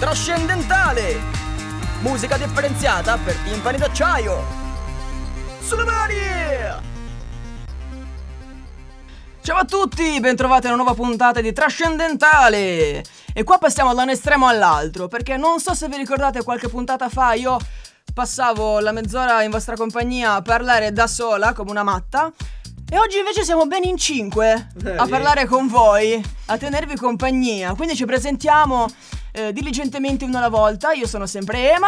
Trascendentale, musica differenziata per timpani d'acciaio. Sulle mani! Ciao a tutti, bentrovati a una nuova puntata di Trascendentale. E qua passiamo da un estremo all'altro, perché non so se vi ricordate, qualche puntata fa io passavo la mezz'ora in vostra compagnia a parlare da sola come una matta. E oggi invece siamo ben in 5 a parlare con voi, a tenervi compagnia. Quindi ci presentiamo diligentemente uno alla volta. Io sono sempre Ema.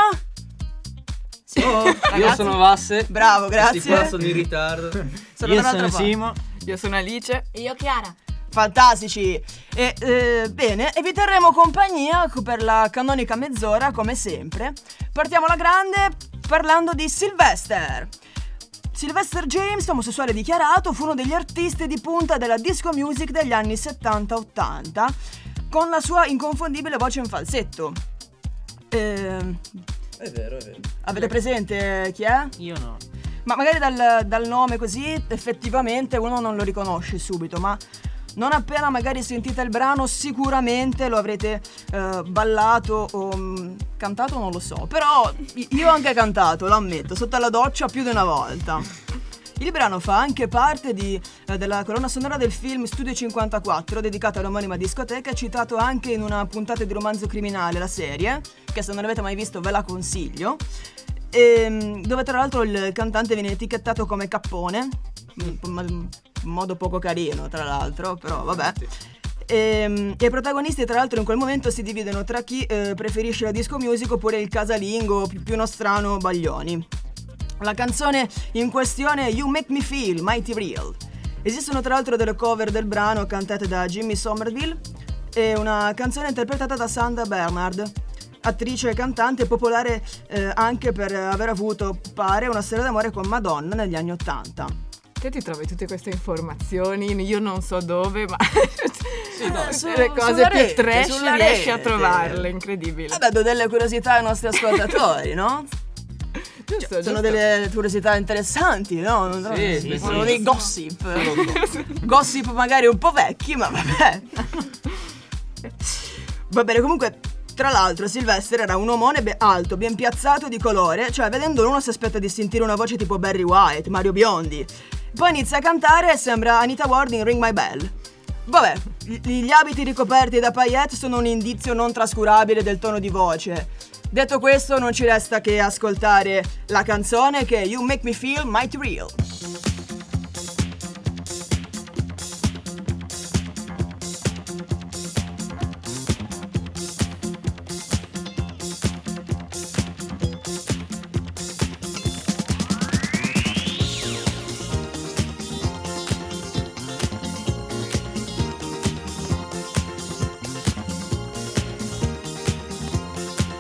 Io sono Vasse. Bravo, grazie. Questi qua sono in ritardo. Io sono Simo. Io sono Alice. E io Chiara. Fantastici. E bene, e vi terremo compagnia per la canonica mezz'ora, come sempre. Partiamo alla grande parlando di Sylvester. Sylvester James, omosessuale dichiarato, fu uno degli artisti di punta della disco music degli anni 70-80, con la sua inconfondibile voce in falsetto. È vero. Avete presente chi è? Io no. Ma magari dal nome così effettivamente uno non lo riconosce subito, ma non appena magari sentite il brano sicuramente lo avrete ballato o cantato, non lo so. Però io ho anche cantato, lo ammetto, sotto la doccia più di una volta. Il brano fa anche parte della colonna sonora del film Studio 54, dedicato all'omonima discoteca, citato anche in una puntata di Romanzo Criminale, la serie, che se non l'avete mai visto ve la consiglio, dove tra l'altro il cantante viene etichettato come Cappone, in modo poco carino tra l'altro, però vabbè. E i protagonisti tra l'altro in quel momento si dividono tra chi preferisce la disco music oppure il casalingo più nostrano Baglioni. La canzone in questione è You Make Me Feel Mighty Real. Esistono tra l'altro delle cover del brano cantate da Jimmy Somerville e una canzone interpretata da Sandra Bernhard, attrice e cantante popolare anche per aver avuto, pare, una storia d'amore con Madonna negli anni '80. Te ti trovi tutte queste informazioni, io non so dove, ma Sì, le cose sulla più rete, trash sulla riesci a rete. trovarle, incredibile. Vabbè, do delle curiosità ai nostri ascoltatori, no? Giusto, Sono delle curiosità interessanti, no? Sì. Sono dei gossip. Gossip magari un po' vecchi, ma vabbè. Va bene, comunque, tra l'altro Sylvester era un omone alto, ben piazzato, di colore. Cioè, vedendolo uno si aspetta di sentire una voce tipo Barry White, Mario Biondi. Poi inizia a cantare e sembra Anita Ward in Ring My Bell. Vabbè, gli abiti ricoperti da paillette sono un indizio non trascurabile del tono di voce. Detto questo, non ci resta che ascoltare la canzone, che è You Make Me Feel Mighty Real.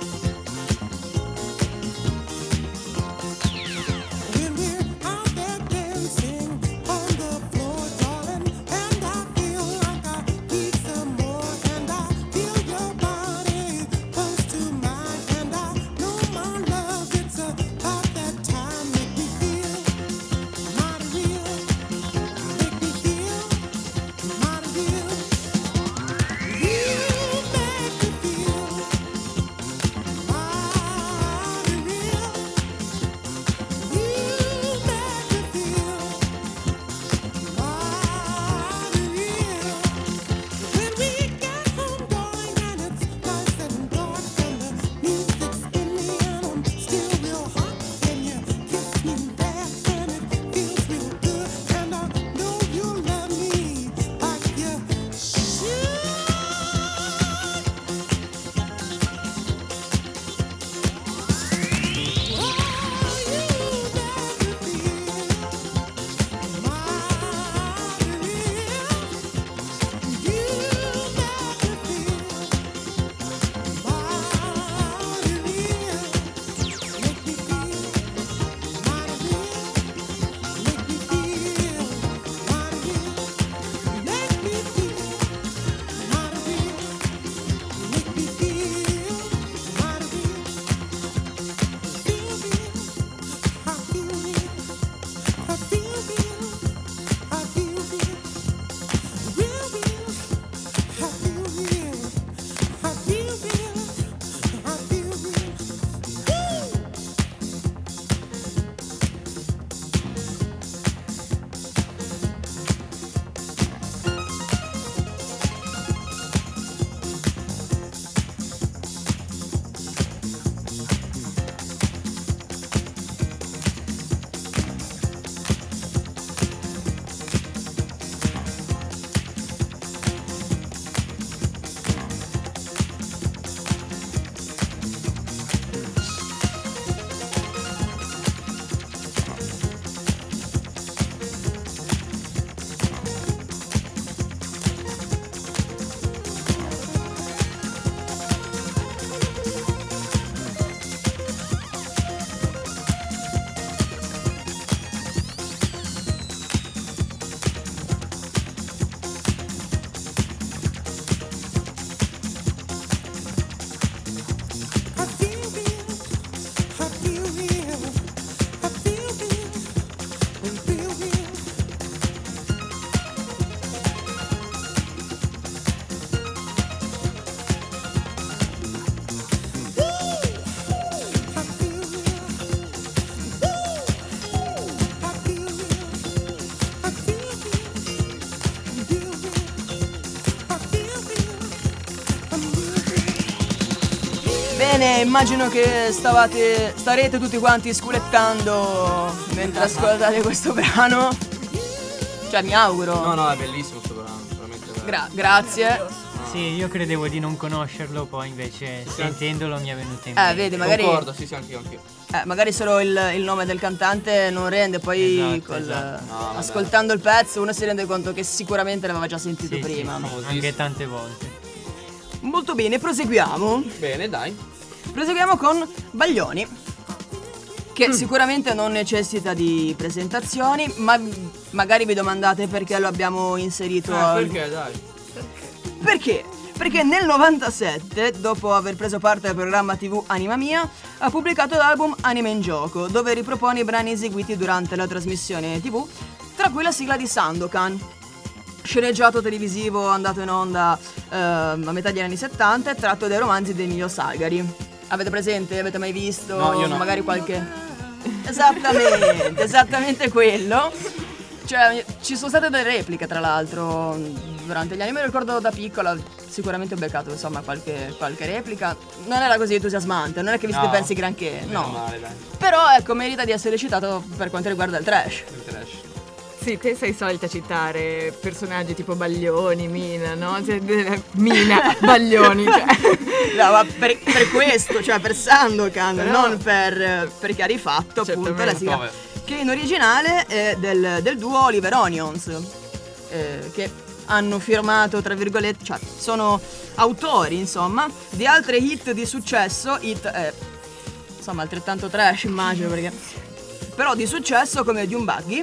When we're out there Bene, immagino che starete tutti quanti sculettando mentre ascoltate questo brano. Cioè, mi auguro. No, è bellissimo questo brano, veramente bello. Grazie. Sì, io credevo di non conoscerlo, poi invece sentendolo mi è venuto in mente. Vedi, magari. Concordo, sì, anch'io. Magari solo il nome del cantante non rende, poi Esatto. No, ascoltando il pezzo uno si rende conto che sicuramente l'aveva già sentito prima. Sì, anche tante volte. Molto bene, proseguiamo. Bene, dai. Proseguiamo con Baglioni, che sicuramente non necessita di presentazioni, ma magari vi domandate perché lo abbiamo inserito. Perché, dai? Perché? Perché nel 97, dopo aver preso parte al programma TV Anima Mia, ha pubblicato l'album Anima in Gioco, dove ripropone i brani eseguiti durante la trasmissione TV, tra cui la sigla di Sandokan, sceneggiato televisivo andato in onda a metà degli anni 70 e tratto dai romanzi di Emilio Salgari. Avete presente? Avete mai visto? No, io no. Magari qualche... Esattamente quello. Cioè, ci sono state delle repliche, tra l'altro, durante gli anni. Me lo ricordo da piccola, sicuramente ho beccato, insomma, qualche replica. Non era così entusiasmante, non è che vi siete pensi granché, no. Male, dai. Però, ecco, merita di essere citato per quanto riguarda il trash. Il trash. Sì, te sei solita citare personaggi tipo Baglioni, Mina, no? Mina, Baglioni, cioè. No, ma per questo, cioè per Sandokan, Però... non per chi ha rifatto, appunto, la sigla. Vabbè. Che in originale è del duo Oliver Onions, che hanno firmato, tra virgolette, cioè sono autori, insomma, di altre hit di successo, insomma, altrettanto trash, immagino, perché però di successo come Dune Buggy.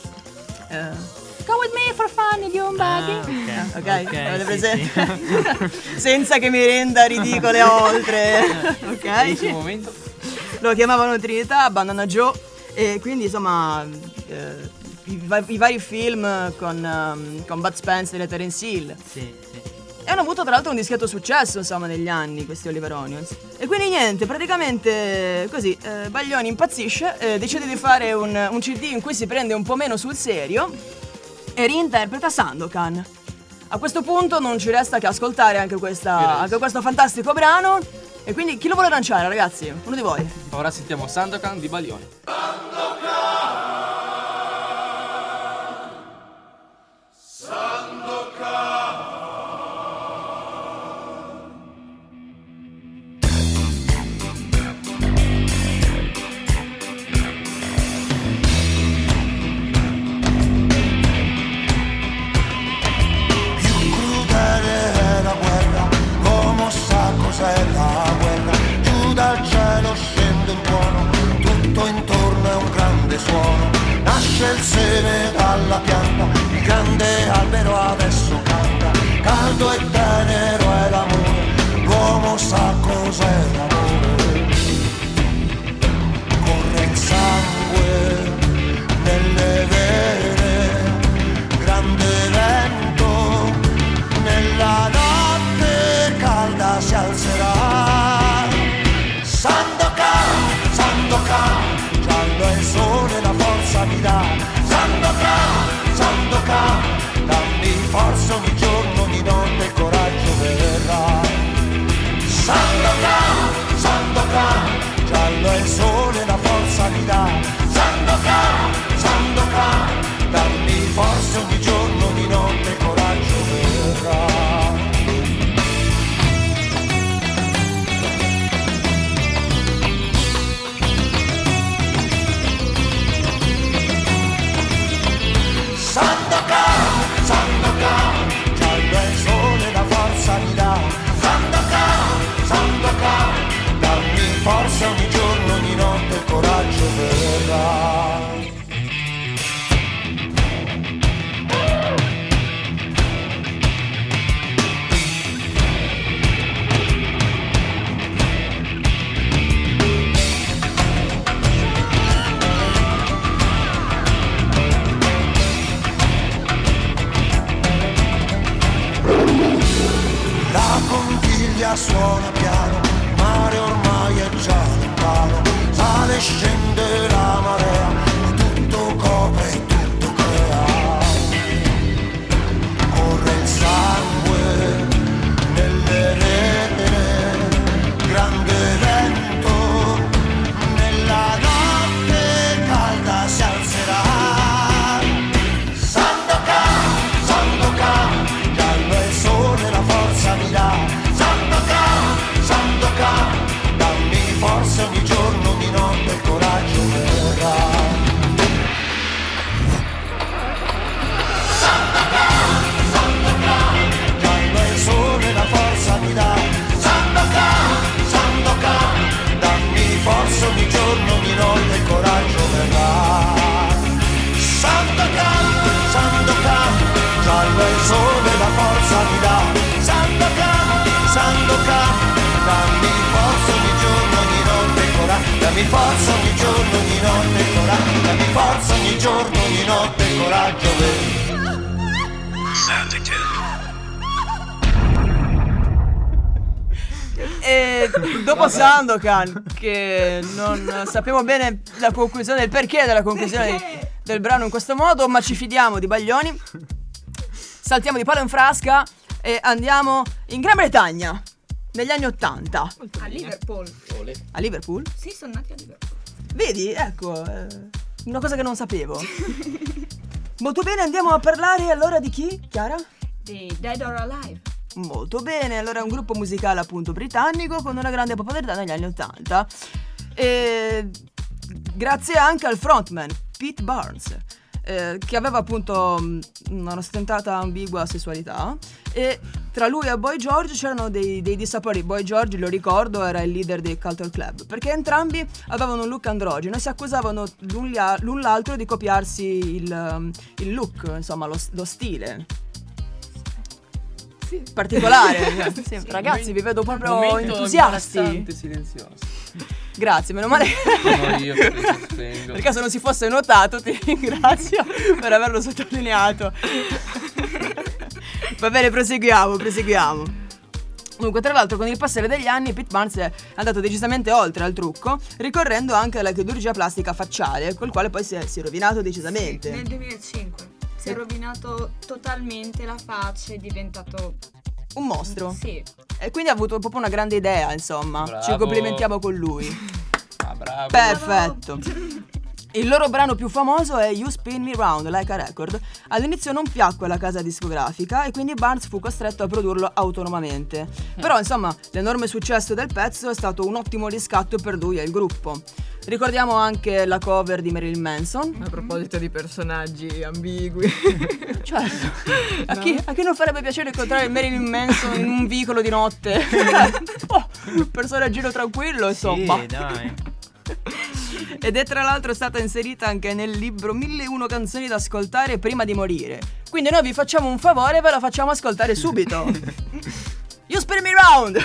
Go with me for fun, Dune Buggy. Ok, avete presente? Sì. Senza che mi renda ridicole oltre. Ok. In questo momento. Lo chiamavano Trinità, Banana Joe. E quindi insomma i vari film con Bud Spencer e Terence Hill. Sì. E hanno avuto tra l'altro un discreto successo, insomma, negli anni, questi Oliver Onions. E quindi niente, praticamente così, Baglioni impazzisce, decide di fare un CD in cui si prende un po' meno sul serio e reinterpreta Sandokan. A questo punto non ci resta che ascoltare anche questo fantastico brano. E quindi chi lo vuole lanciare, ragazzi? Uno di voi. Ora sentiamo Sandokan di Baglioni. Il seme dalla pianta, il grande albero adesso canta, caldo e tenero è l'amore, l'uomo sa cos'è l'amore. Corre il sangue nelle vene, grande vento, nella notte calda si alzerà. Sandokan, Sandokan, giallo è il sole, la forza mi dà. Sandokan, Sandokan, dammi forza ogni giorno, di notte il coraggio verrà. Sandokan, Sandokan, giallo è il sole, la forza mi dà. Sandokan, Sandokan, dammi forza ogni giorno, di notte il coraggio verrà. Sandokan, Sandokan, giallo è il sole, la forza mi dà. Sandokan, Sandokan, dammi forza ogni giorno, ogni notte il coraggio verrà. La conchiglia suona piano, il mare ormai è già lontano, sale e scende la marea, tutto copre e tutto crea. Corre il sangue nelle rene, grande dammi forza ogni giorno, ogni notte coraggio, dammi forza ogni giorno, ogni notte coraggio vero. E dopo Sandokan, che non sappiamo bene la conclusione, il perché della conclusione del brano in questo modo, ma ci fidiamo di Baglioni, saltiamo di palo in frasca e andiamo in Gran Bretagna negli anni '80. A Liverpool. A Liverpool? Sì, sono nati a Liverpool. Vedi, ecco, una cosa che non sapevo. Molto bene, andiamo a parlare allora di chi, Chiara? Di Dead or Alive. Molto bene, allora è un gruppo musicale appunto britannico con una grande popolarità negli anni '80 e grazie anche al frontman Pete Barnes, che aveva appunto una ostentata ambigua sessualità, e tra lui e Boy George c'erano dei dissapori. Boy George, lo ricordo, era il leader dei Culture Club, perché entrambi avevano un look androgeno e si accusavano l'un l'altro di copiarsi il look, insomma lo stile particolare. Sì, ragazzi, vi vedo proprio Momento entusiasti. imbarazzante, silenzioso. Grazie, meno male. Sono io che mi sostengo. Perché se non si fosse notato, ti ringrazio per averlo sottolineato. Va bene, proseguiamo. Dunque, tra l'altro, con il passare degli anni Pete Barnes è andato decisamente oltre al trucco, ricorrendo anche alla chirurgia plastica facciale, col quale poi si è rovinato decisamente. Nel 2005 si è rovinato totalmente la faccia, è diventato Un mostro. Sì. E quindi ha avuto proprio una grande idea, insomma. Bravo. Ci complimentiamo con lui. Ah, bravo. Perfetto. Il loro brano più famoso è You Spin Me Round Like a Record. All'inizio non piacque alla casa discografica e quindi Barnes fu costretto a produrlo autonomamente. Però insomma l'enorme successo del pezzo è stato un ottimo riscatto per lui e il gruppo. Ricordiamo anche la cover di Marilyn Manson. A proposito di personaggi ambigui. Certo. A chi non farebbe piacere incontrare Marilyn Manson in un vicolo di notte? Un personaggino tranquillo, insomma. Sì, dai. Ed è tra l'altro stata inserita anche nel libro 1001 canzoni da ascoltare prima di morire. Quindi noi vi facciamo un favore e ve la facciamo ascoltare subito. You Spin Me Round.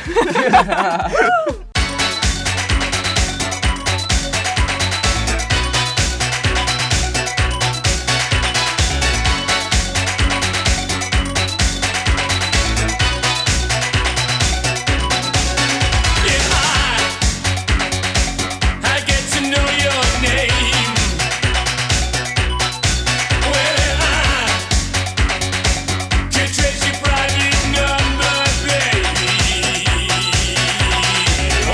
Trace your private number, baby.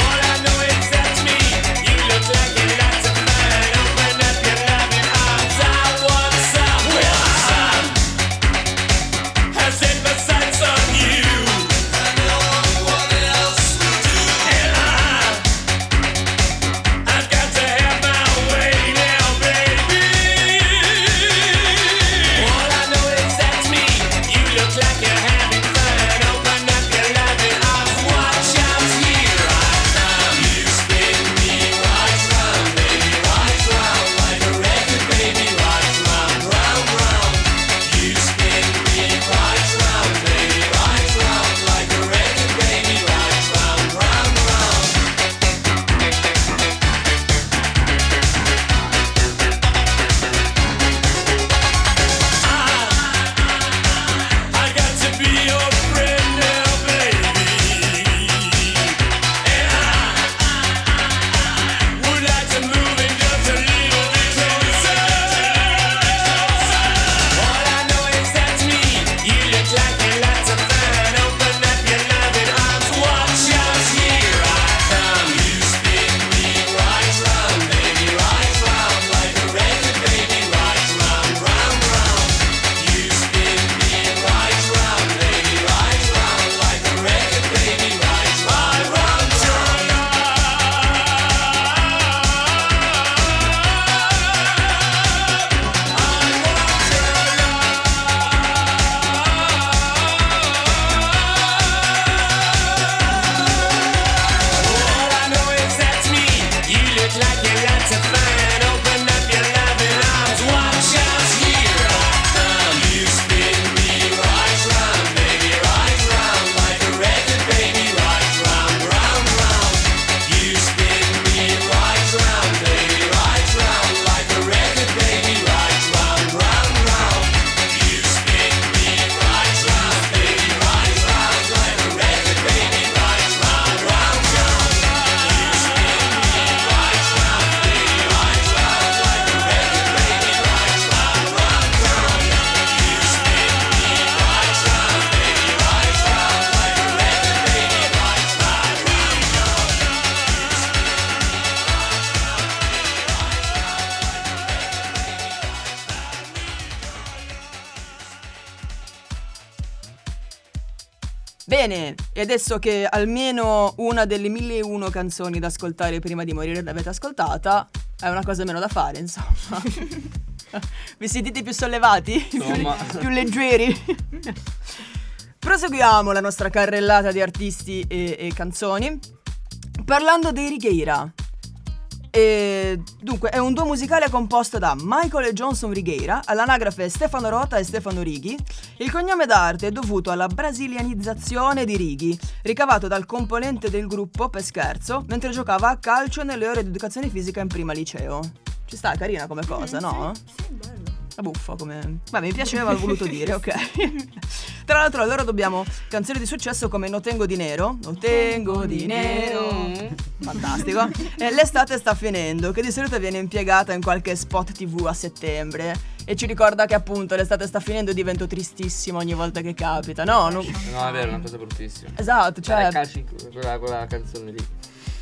Bene, e adesso che almeno una delle 1001 canzoni da ascoltare prima di morire l'avete ascoltata, è una cosa meno da fare, insomma. Vi sentite più sollevati? Insomma. Più leggeri? Proseguiamo la nostra carrellata di artisti e canzoni parlando dei Righeira. Dunque, è un duo musicale composto da Michael e Johnson Righeira, all'anagrafe Stefano Rota e Stefano Righi. Il cognome d'arte è dovuto alla brasilianizzazione di Righi, ricavato dal componente del gruppo per scherzo mentre giocava a calcio nelle ore di educazione fisica in prima liceo. Ci sta, carina come cosa, no? Sì, bello. La buffa come... Vabbè, mi piaceva, ho voluto dire, ok. Tra l'altro allora dobbiamo canzoni di successo come No tengo dinero, No tengo dinero, fantastico. E L'estate sta finendo, che di solito viene impiegata in qualche spot TV a settembre e ci ricorda che appunto l'estate sta finendo e divento tristissimo ogni volta che capita, no? No, è vero, è una cosa bruttissima. Esatto, cioè... Calci, quella canzone lì.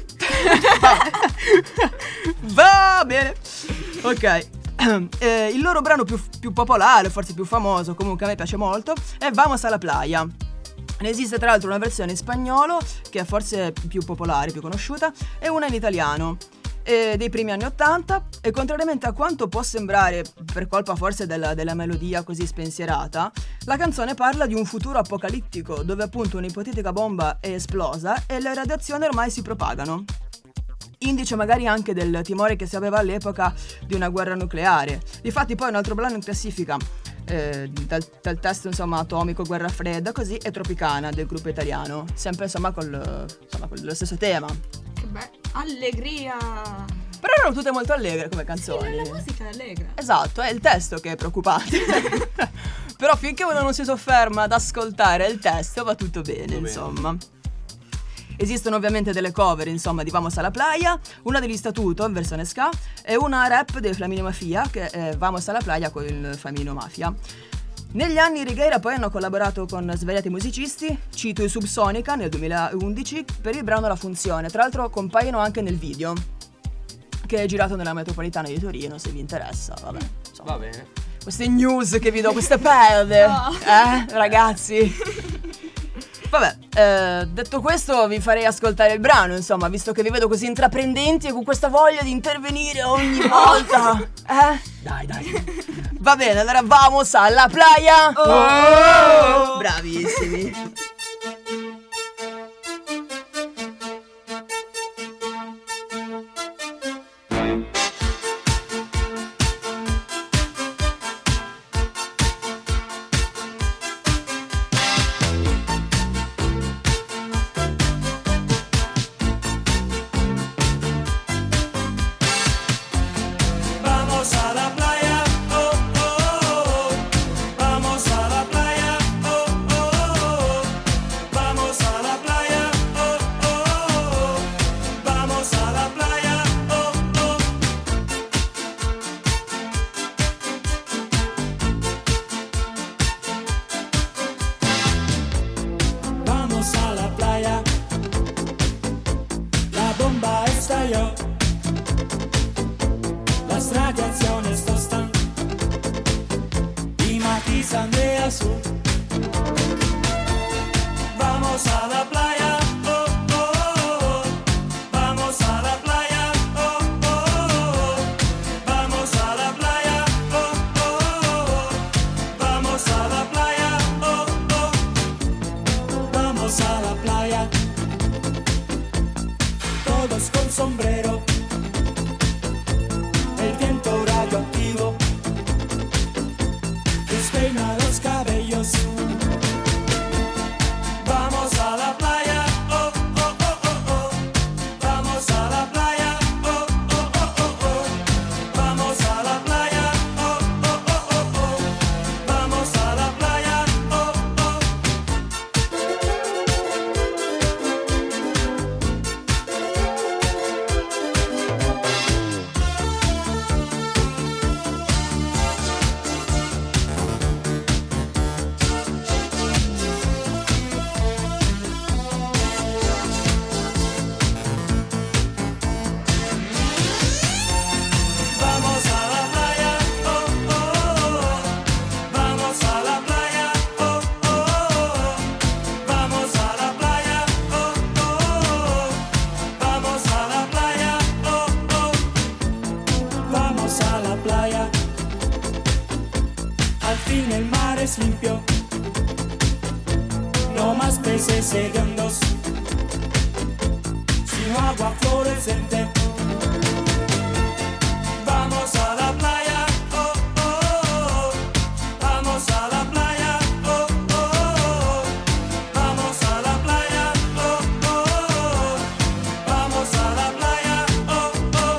Va bene. Ok. Il loro brano più popolare, forse più famoso, comunque a me piace molto, è Vamos a la playa. Ne esiste tra l'altro una versione in spagnolo, che è forse più popolare, più conosciuta, e una in italiano, dei primi anni '80, e contrariamente a quanto può sembrare, per colpa forse della melodia così spensierata, la canzone parla di un futuro apocalittico, dove appunto un'ipotetica bomba è esplosa e le radiazioni ormai si propagano. Indice magari anche del timore che si aveva all'epoca di una guerra nucleare. Difatti poi un altro brano in classifica dal testo insomma atomico, guerra fredda, così è Tropicana del gruppo italiano, sempre insomma con lo stesso tema. Che bello. Allegria. Però erano tutte molto allegre come canzoni. La musica è allegra. Esatto, è il testo che è preoccupante. Però finché uno non si sofferma ad ascoltare il testo va tutto bene, insomma. Esistono ovviamente delle cover, insomma, di Vamos a la playa, una degli Statuto in versione ska e una rap dei Flamino Mafia, che è Vamos a la playa con il Flamino Mafia. Negli anni i Righeira poi hanno collaborato con svariati musicisti, cito i Subsonica nel 2011 per il brano La Funzione, tra l'altro compaiono anche nel video, che è girato nella metropolitana di Torino, se vi interessa, vabbè. Insomma, Va bene. queste news che vi do, queste perle, ragazzi. Vabbè, detto questo vi farei ascoltare il brano, insomma, visto che vi vedo così intraprendenti e con questa voglia di intervenire ogni volta. Dai. Va bene, allora vamos alla playa. Oh! Bravissimi. Vamos a la playa, oh, oh, oh. Vamos a la playa, oh, oh, oh. Vamos a la playa, oh, oh, oh. Vamos a la playa, oh, oh. Vamos a la playa. La bomba estalló. Las radiaciones tostan y matizan de azul. Vamos a la playa, oh, oh, oh. Vamos a la playa, oh, oh, oh. Vamos a la playa, oh, oh, oh. Vamos a la playa, oh, oh. Vamos a la playa. Todos con sombrero. El viento radioactivo despeina los cabellos. Vamos a la playa, oh, oh, oh, oh, oh. Vamos a la playa, oh, oh, oh, oh, oh. Vamos a la playa, oh, oh, oh, oh, oh. Vamos a la playa, oh, oh. meses segundos, sin agua fluorescente. Vamos a la playa, oh, oh, oh. Vamos a la playa, oh, oh, oh. Vamos a la playa, oh, oh, oh. Vamos a la playa, oh, oh.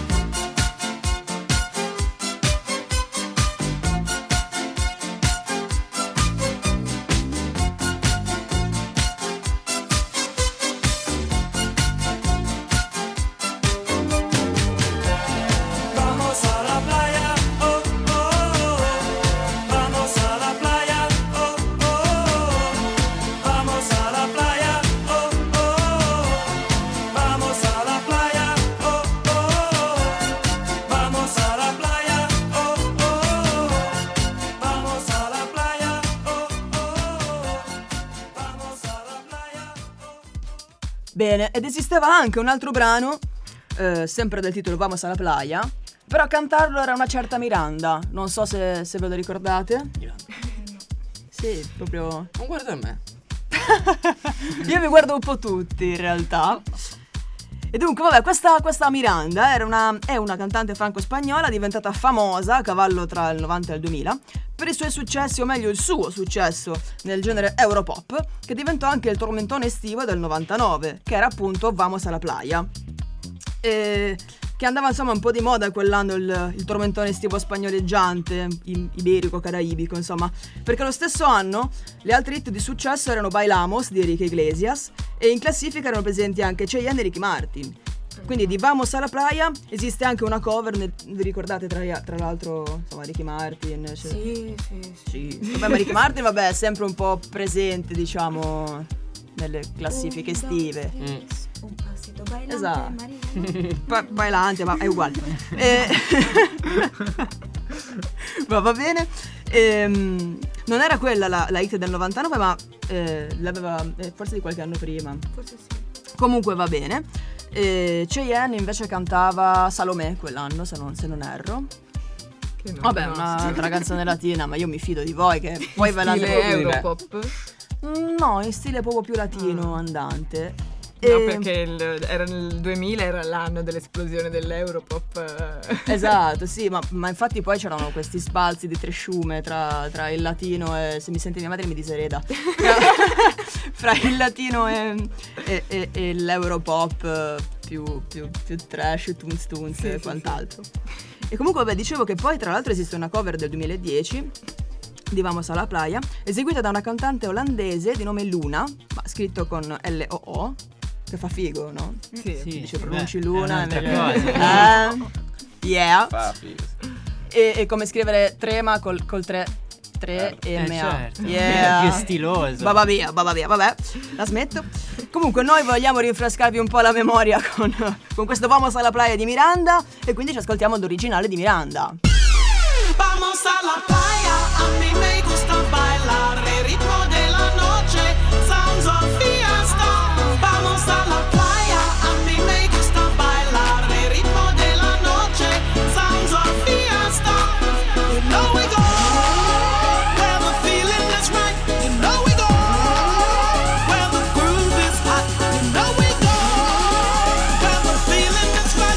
Vamos a la playa, oh, oh, oh. Vamos a la playa, oh, oh, oh. Vamos a la playa, oh, oh, oh. Vamos a la playa, oh, oh, oh. Vamos a la playa, oh, oh, oh. Vamos a la playa, oh, oh, oh. Vamos a la playa, Bene, ed esisteva anche un altro brano, sempre del titolo Vamos a la playa, però a cantarlo era una certa Miranda. Non so se ve lo ricordate. Sì, proprio... Non guarda me. Io mi guardo un po' tutti in realtà. E dunque, vabbè, questa Miranda è una cantante franco-spagnola diventata famosa a cavallo tra il 90 e il 2000 per i suoi successi, o meglio il suo successo nel genere Europop, che diventò anche il tormentone estivo del 99, che era appunto Vamos a la playa. E che andava insomma un po' di moda quell'anno il tormentone estivo spagnoleggiante, iberico-caraibico, insomma, perché lo stesso anno le altre hit di successo erano Bailamos di Enrique Iglesias e in classifica erano presenti anche Cheyenne e Ricky Martin. Quindi di Vamos a la playa esiste anche una cover, vi ricordate tra l'altro, insomma, Ricky Martin? Sì. Vabbè, ma Ricky Martin vabbè è sempre un po' presente, diciamo, nelle classifiche estive. Un passito bailante, Esatto. Maria. Bailante, ma è uguale. Va bene. Non era quella la hit del 99, ma l'aveva forse di qualche anno prima. Forse sì. Comunque va bene. Cheyenne invece cantava Salomé quell'anno, se non erro. Che non Vabbè, conosco. un'altra canzone latina, ma io mi fido di voi che poi ve la Stile Europop? No, in stile proprio più latino andante. No, perché era nel 2000, era l'anno dell'esplosione dell'Europop. Esatto, sì, ma infatti poi c'erano questi sbalzi di tresciume tra il latino e, se mi sente mia madre mi disereda, fra il latino e l'Europop più trash, tunes Sì, e sì, quant'altro. E comunque vabbè, dicevo che poi tra l'altro esiste una cover del 2010 di Vamos a la playa, eseguita da una cantante olandese di nome Luna, ma scritto con L-O-O, che fa figo, no? Sì. Dice pronunci beh, Luna è un'altra invece- cosa. Yeah. Fa figo. E come scrivere trema col 3 e MA. Certo. Yeah. Più stiloso. Baba via, vabbè, la smetto. Comunque noi vogliamo rinfrescarvi un po' la memoria con questo Vamos a la playa di Miranda, e quindi ci ascoltiamo l'originale di Miranda. Vamos a la playa, a mí me gusta bailar el ritmo de la noche, sounds of fiesta. Vamos a la playa, a mí me gusta bailar el ritmo de la noche, sounds of fiesta. You know we go where the feeling is right. You know we go where the groove is hot. You know we go where the feeling is right.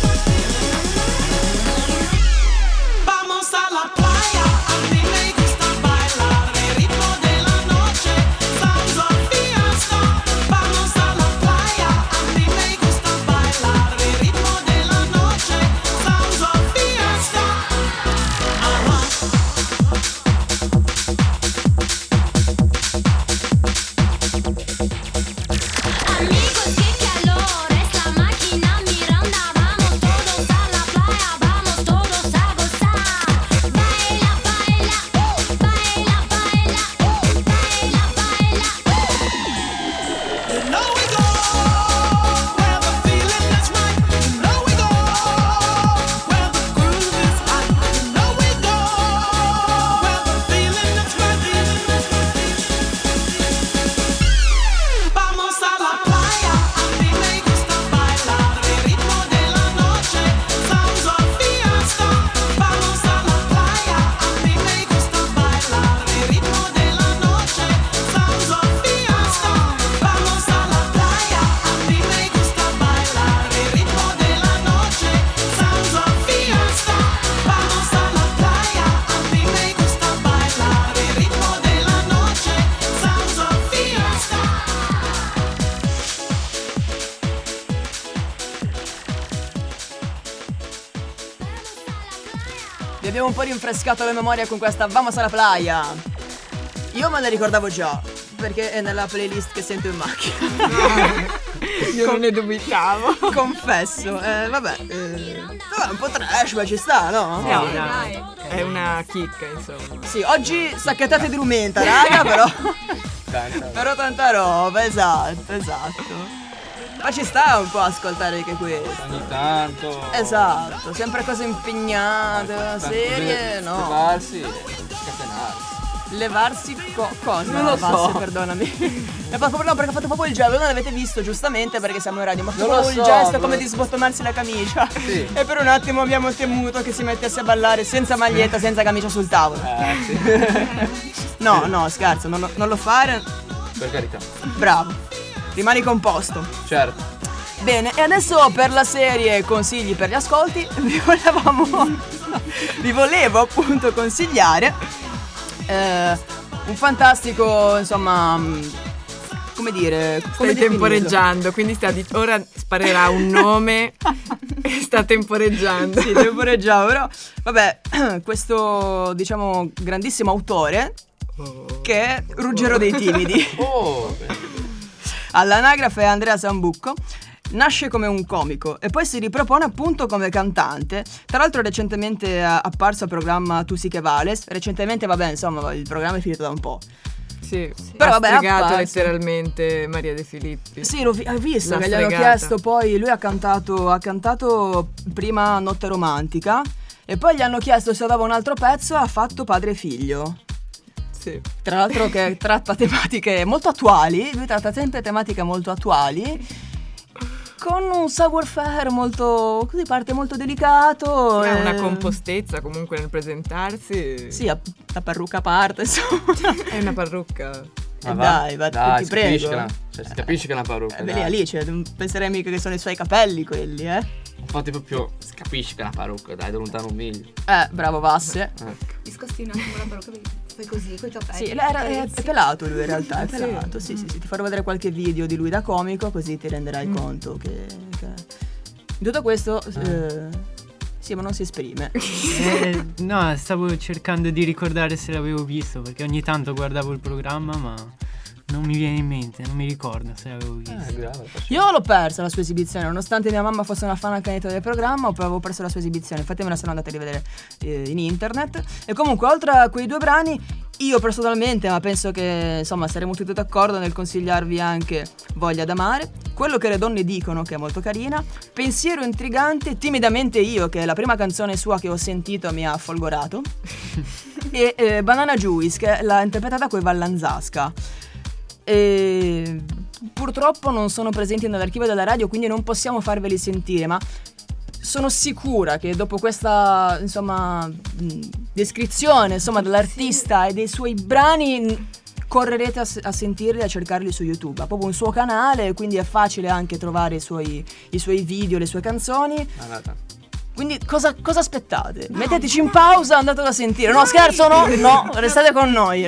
Vamos a la playa, a mí me gusta abbiamo un po' rinfrescato la memoria con questa Vamos alla playa. Io me la ricordavo già, perché è nella playlist che sento in macchina. Io non ne dubitavo. Confesso, vabbè, un po' trash, ma ci sta, no? No, dai. È una chicca, insomma. Sì, oggi sacchettate di rumenta, raga, però tanta roba, esatto. Ma ci sta un po' ascoltare anche questo. Ogni tanto. Esatto, sempre cose impegnate, serie, no. Levarsi e scatenarsi. Levarsi cosa? Non lo so. Perdonami. No, perché ho fatto proprio il gesto, non l'avete visto giustamente perché siamo in radio, ma ho fatto Non lo proprio il so, gesto però- come di sbottonarsi la camicia. Sì. E per un attimo abbiamo temuto che si mettesse a ballare senza maglietta, senza camicia sul tavolo. Sì. No, scherzo, non lo fare. Per carità. Bravo. Rimani composto. Certo. Bene, e adesso per la serie Consigli per gli ascolti vi volevo appunto consigliare un fantastico, insomma, come dire, come Stai temporeggiando, quindi ora sparerà un nome e sta temporeggiando. Sì, temporeggiamo, però vabbè, questo diciamo grandissimo autore che è Ruggero dei Timidi. Oh, All'anagrafe è Andrea Sambucco. Nasce come un comico e poi si ripropone appunto come cantante. Tra l'altro recentemente è apparso al programma Tu sì che vales. Recentemente, vabbè, insomma, il programma è finito da un po'. Sì, Però ha vabbè, sfregato apparso. letteralmente Maria De Filippi. Sì, ho visto L'ha che gli hanno fregata. chiesto, poi lui ha cantato prima Notte Romantica e poi gli hanno chiesto se aveva un altro pezzo e ha fatto Padre e Figlio. Sì. Tra l'altro che tratta tematiche molto attuali, lui tratta sempre tematiche molto attuali, con un savoir-faire molto, così parte molto delicato. Ha e- una compostezza comunque nel presentarsi. Sì, la parrucca a parte, insomma. È una parrucca. ma dai, ti si prego. capisce si capisce che è una parrucca. Beh, dai. Alice, non penserei mica che sono i suoi capelli quelli, Infatti proprio si capisce che è una parrucca, dai, da lontano un miglio. Bravo Vasse. Mi scosti un attimo la parrucca perché fai così, coi capelli. Sì, è pelato lui in realtà, è pelato, sì, ti farò vedere qualche video di lui da comico così ti renderai conto che... In tutto questo, sì, ma non si esprime. No, stavo cercando di ricordare se l'avevo visto, perché ogni tanto guardavo il programma, ma non mi viene in mente, non mi ricordo se l'avevo visto. Grave, Io l'ho persa la sua esibizione, nonostante mia mamma fosse una fan accanita del programma, avevo perso la sua esibizione, infatti me la sono andata a rivedere in internet. E comunque, oltre a quei due brani, io personalmente, ma penso che insomma saremo tutti d'accordo nel consigliarvi anche Voglia d'amare, Quello che le donne dicono, che è molto carina, Pensiero intrigante, Timidamente io, che è la prima canzone sua che ho sentito, mi ha folgorato, e Banana Juice, che l'ha interpretata coi Vallanzasca. E purtroppo non sono presenti nell'archivio della radio, quindi non possiamo farveli sentire, ma sono sicura che dopo questa, insomma, descrizione, insomma, dell'artista e dei suoi brani correrete a sentirli e a cercarli su YouTube. Ha proprio un suo canale, quindi è facile anche trovare i suoi video, le sue canzoni. Quindi cosa aspettate? Metteteci in pausa, andatelo a sentire. No, scherzo, no, restate con noi.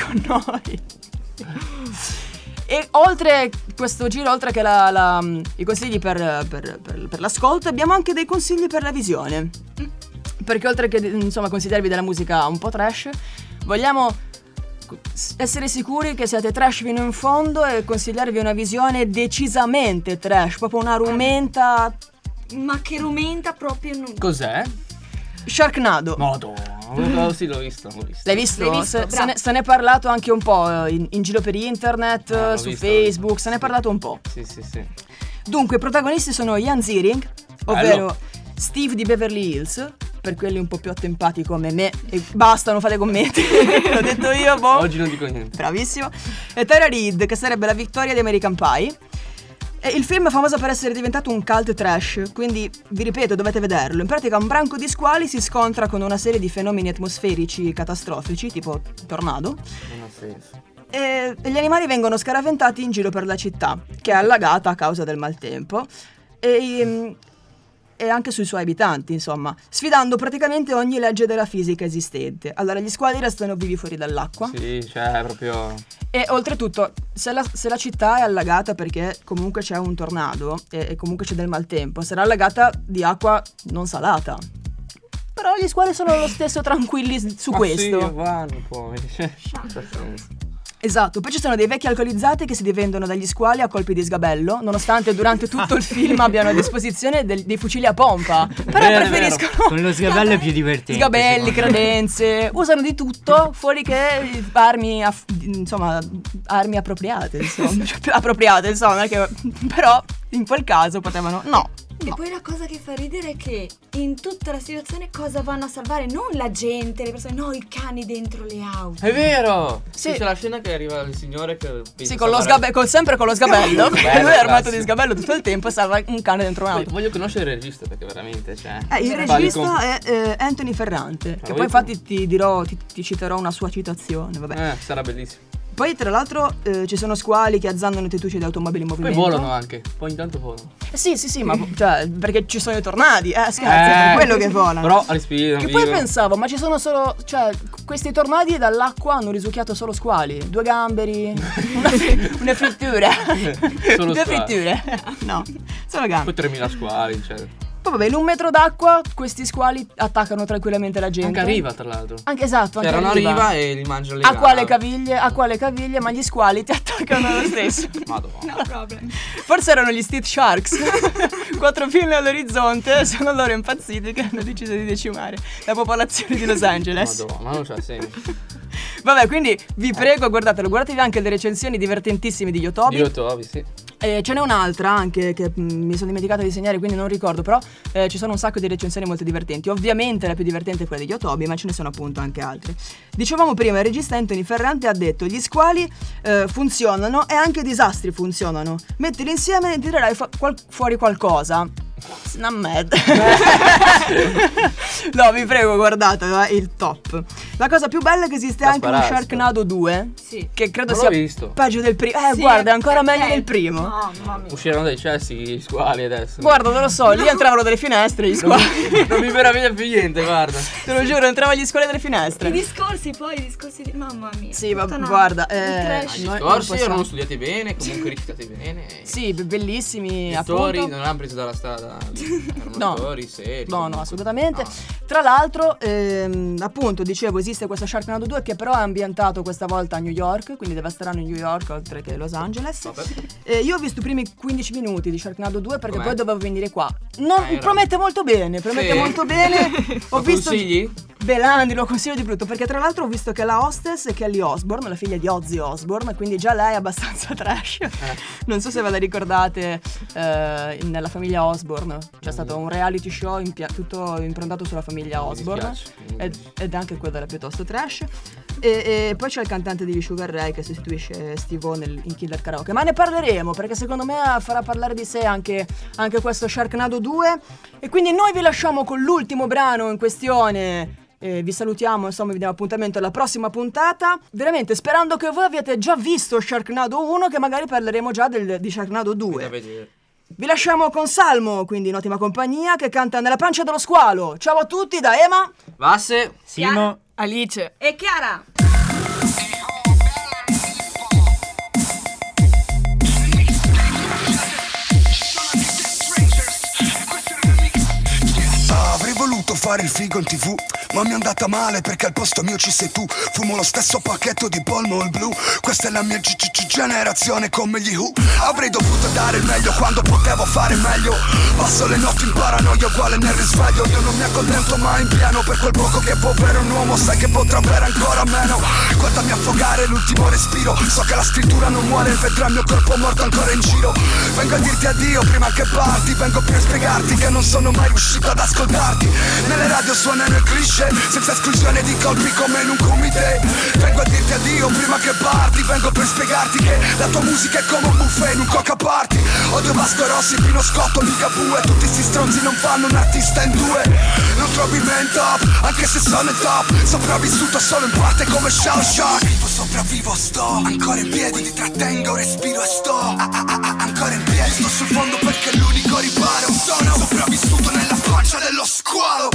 E oltre questo giro, oltre che i consigli per l'ascolto, abbiamo anche dei consigli per la visione. Perché oltre che, insomma, consigliarvi della musica un po' trash, vogliamo essere sicuri che siate trash fino in fondo e consigliarvi una visione decisamente trash, proprio una rumenta. Ma che rumenta proprio non... Cos'è? Sharknado. Madonna. Sì, l'ho visto. L'hai visto? L'hai visto? Se ne è parlato anche un po' in giro per internet, l'ho su visto, Facebook, se ne è parlato un po'. Sì. Dunque, i protagonisti sono Ian Ziering, ovvero Steve di Beverly Hills, per quelli un po' più attempati come me, e basta, non fate commenti, l'ho detto io, boh. Oggi non dico niente. Bravissimo. E Tara Reid, che sarebbe la Victoria di American Pie. E il film è famoso per essere diventato un cult trash, quindi vi ripeto, dovete vederlo. In pratica un branco di squali si scontra con una serie di fenomeni atmosferici catastrofici, tipo tornado, Non ha senso. e gli animali vengono scaraventati in giro per la città, che è allagata a causa del maltempo, e anche sui suoi abitanti, insomma, sfidando praticamente ogni legge della fisica esistente. Allora, gli squali restano vivi fuori dall'acqua. Sì, cioè, proprio... E oltretutto, se la città è allagata perché comunque c'è un tornado e comunque c'è del maltempo, sarà allagata di acqua non salata. Però gli squali sono lo stesso tranquilli su questo. Sì, vanno poi. Esatto, poi ci sono dei vecchi alcolizzati che si difendono dagli squali a colpi di sgabello, nonostante durante tutto il film abbiano a disposizione dei fucili a pompa. Però Vero, preferiscono Con lo sgabello è più divertente. sgabelli, secondo me. credenze, usano di tutto fuori che armi appropriate, insomma. Cioè, appropriate, insomma, non è che però in quel caso potevano E poi la cosa che fa ridere è che in tutta la situazione cosa vanno a salvare? Non la gente, le persone, no, i cani dentro le auto. È vero! Sì. Sì, c'è la scena che arriva il signore che Sì, con lo sempre con lo sgabello. Lui è armato classico. di sgabello tutto il tempo e salva un cane dentro un'auto. Voglio conoscere il regista perché veramente Il vale regista è Anthony Ferrante, che poi infatti ti citerò una sua citazione, vabbè. sarà bellissimo. Poi tra l'altro ci sono squali che azzannano i tettucci di automobili in Poi movimento. volano anche, poi intanto volano. Sì, ma cioè, perché ci sono i tornadi, scherzo, è per quello che volano. Però respirano. Che poi pensavo, ma ci sono solo, cioè, questi tornadi dall'acqua hanno risucchiato solo squali, 2 gamberi, una frittura. Solo 2 squali. fritture. No, solo gamberi. Poi 3000 squali, cioè. Poi vabbè, in 1 metro d'acqua questi squali attaccano tranquillamente la gente. Anche a riva, tra l'altro. Anche esatto, anche C'erano a riva e li mangiano le a quale gambe. caviglie, ma gli squali ti attaccano lo stesso. Madonna. No problem. Forse erano gli Street Sharks. 4 pinne all'orizzonte, sono loro impazziti che hanno deciso di decimare la popolazione di Los Angeles. Madonna, ma non c'ha senso. Vabbè, quindi vi prego, guardatelo, guardatevi anche le recensioni divertentissime di Yotobi. Io trovi, sì. Ce n'è un'altra anche che mi sono dimenticato di segnare, quindi non ricordo, però ci sono un sacco di recensioni molto divertenti. Ovviamente la più divertente è quella di Yotobi, ma ce ne sono appunto anche altre. Dicevamo prima, il regista Anthony Ferrante ha detto: gli squali funzionano e anche i disastri funzionano. Mettili insieme e tirerai fuori qualcosa. Not mad. No, vi prego, guardatelo, è il top. La cosa più bella è che esiste Da anche un sparasco. Sharknado 2. Sì. Che credo Non l'ho sia visto. peggio del primo. Sì, Guarda, è ancora è meglio peggio. del primo. Mamma mia. Usciranno dai cessi gli squali adesso. Guarda, non lo so, lì entravano dalle finestre gli squali. Non mi meraviglia più niente, guarda. Te lo giuro, entravano gli squali dalle finestre. I discorsi di mamma mia. Sì, ma Tutta una- guarda, un trash. Gli noi scorsi possiamo- erano studiati bene, comunque recitati bene. Sì, bellissimi, Gli attori appunto. non hanno preso dalla strada. Erano No. attori seri. No, assolutamente. No. Tra l'altro, appunto, dicevo, esiste questo Sharknado 2 che però è ambientato questa volta a New York, quindi deve stare a New York oltre che Los Angeles. Vabbè. Io ho visto i primi 15 minuti di Sharknado 2 perché Com'è? poi dovevo venire qua. Non era- promette molto bene, promette Sì? molto bene. Ho Lo visto consigli? Belandi, lo consiglio di brutto, perché tra l'altro ho visto che la hostess è Kelly Osbourne, la figlia di Ozzy Osbourne, quindi già lei è abbastanza trash. Non so se ve la ricordate, nella famiglia Osbourne c'è stato un reality show tutto improntato sulla famiglia Mi Osbourne dispiace. ed anche quello era piuttosto trash. E poi c'è il cantante di Sugar Ray che sostituisce Steve-O in Killer Karaoke, ma ne parleremo perché secondo me farà parlare di sé anche questo Sharknado 2. E quindi noi vi lasciamo con l'ultimo brano in questione. Vi salutiamo, insomma, vi diamo appuntamento alla prossima puntata. Veramente sperando che voi abbiate già visto Sharknado 1, che magari parleremo già di Sharknado 2. Da vedere. Vi lasciamo con Salmo, quindi in ottima compagnia, che canta Nella pancia dello squalo. Ciao a tutti da Ema. Vasse. Simo. Alice. E Chiara. Avrei voluto fare il figo in TV, ma mi è andata male perché al posto mio ci sei tu. Fumo lo stesso pacchetto di Polmol Blu. Questa è la mia generazione come gli Who. Avrei dovuto dare il meglio quando potevo fare meglio. Passo le notti in paranoia uguale nel risveglio. Io non mi accontento mai in pieno per quel poco che può avere un uomo. Sai che potrà avere ancora meno. Guardami affogare l'ultimo respiro. So che la scrittura non muore, vedrà il mio corpo morto ancora in giro. Vengo a dirti addio prima che parti. Vengo per spiegarti che non sono mai riuscito ad ascoltarti. Nelle radio suonano i cliché, senza esclusione di colpi come in un comité. Vengo a dirti addio prima che parti. Vengo per spiegarti che la tua musica è come un buffet in un coca party. Odio Vasco Rossi, Pino Scotto, Ligabue. Tutti sti stronzi non fanno un artista in due. Non trovi me in top, anche se sono il top. Sopravvissuto solo in parte come Shao Shark. Vivo, sopravvivo, sto ancora in piedi. Ti trattengo, respiro e sto ancora in piedi. Sto sul fondo perché l'unico riparo. Sono sopravvissuto nella pancia dello squalo.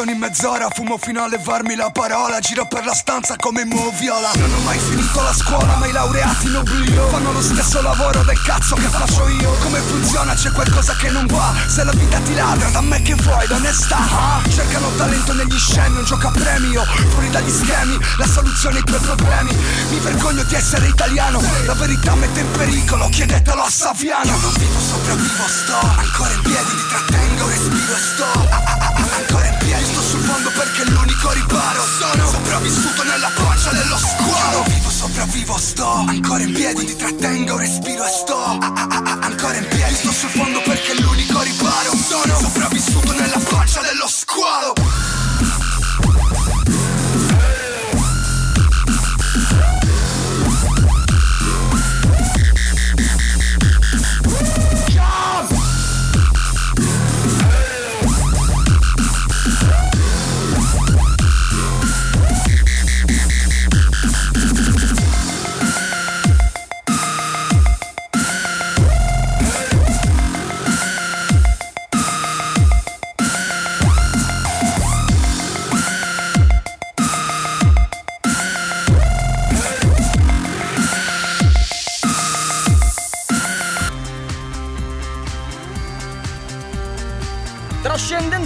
in mezz'ora, fumo fino a levarmi la parola. Giro per la stanza come moviola. Non ho mai finito la scuola, ma i laureati in oblio fanno lo stesso lavoro del cazzo che faccio io. Come funziona? C'è qualcosa che non va. Se la vita ti ladra, da me che vuoi? L'onestà, cercano talento negli scemi, un gioco a premio, fuori dagli schemi, la soluzione ai tuoi problemi. Mi vergogno di essere italiano, la verità mette in pericolo, chiedetelo a Saviano. Io non vivo, sopravvivo, sto ancora in piedi, ti trattengo, respiro e sto ancora in piedi. Sto sul fondo perché l'unico riparo sono sopravvissuto nella pancia dello squalo. Io non vivo, sopravvivo, sto ancora in piedi, ti trattengo, respiro e sto ancora in piedi. Sto sul fondo perché l'unico riparo sono sopravvissuto nella pancia dello squalo.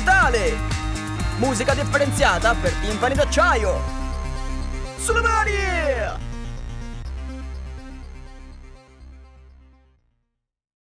Trascendentale, musica differenziata per timpani d'acciaio. Sulle mani!